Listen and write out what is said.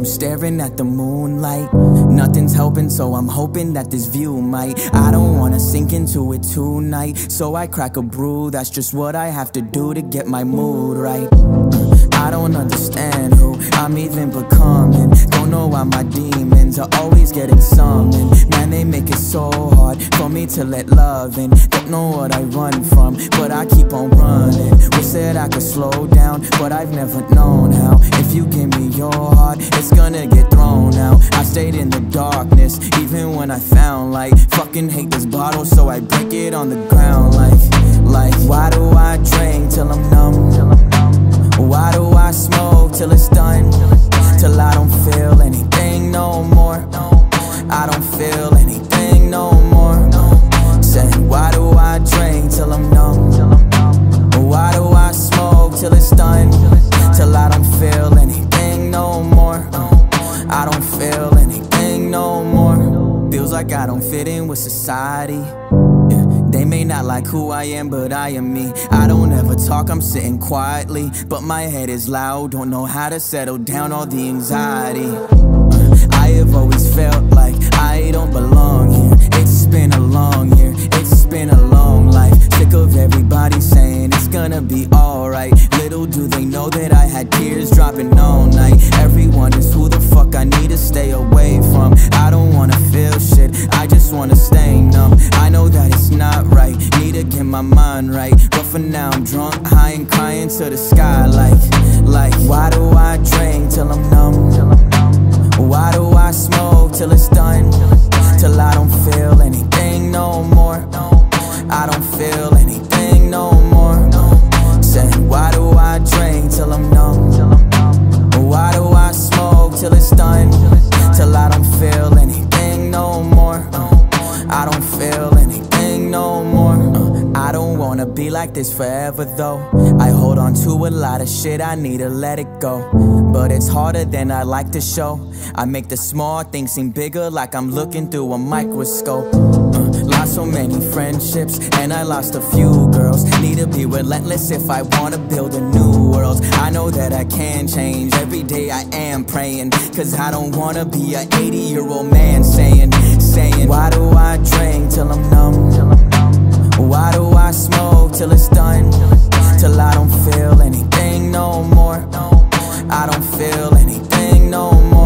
staring at the moonlight. Nothing's helping, so I'm hoping that this view might. I don't wanna sink into it tonight, so I crack a brew. That's just what I have to do to get my mood right. I don't understand who I'm even becoming. Don't know why my demons are always getting summoned. Man, they make it so hard for me to let love in. Don't know what I run from, but I keep on running. Wish that I could slow down, but I've never known how. If you give me your heart, it's gonna get thrown out. I stayed in the darkness, even when I found light. Fucking hate this bottle, so I break it on the ground like why do I drink till I'm numb? Why do I smoke till it's done? Till I don't feel anything no more. I don't feel anything no more. Say, why do I drink till I'm numb? Why do I smoke till it's done? Till I don't feel anything no more. I don't feel anything no more. Feels like I don't fit in with society. They may not like who I am, but I am me. I don't ever talk, I'm sitting quietly, but my head is loud. Don't know how to settle down all the anxiety. I have always felt like I don't belong here. It's been a long year, it's been a long life. Sick of everybody saying it's gonna be alright. Little do they know that I had tears dropping all night. Everyone is who the fuck I need to stay away from. I don't wanna feel shit, I just wanna stay numb. I know that it's not right, need to get my mind right. But for now I'm drunk, high and crying to the sky like why do I drink till I'm numb? Why do I smoke till it's done? Till I don't feel anything no more. I don't feel anything no more. Say, why do I drink till I'm numb? Why do I smoke till it's done? Till I don't feel anything no more. I don't feel anything no more. I don't wanna be like this forever though. I hold on to a lot of shit, I need to let it go. But it's harder than I like to show. I make the small things seem bigger, like I'm looking through a microscope. Lost so many friendships, and I lost a few girls. Need to be relentless if I wanna build a new world. I know that I can change, every day I am praying. Cause I don't wanna be a 80-year-old man saying why do I drink till I'm numb? Why do I smoke till it's done? Till I don't feel anything no more. I don't feel anything no more.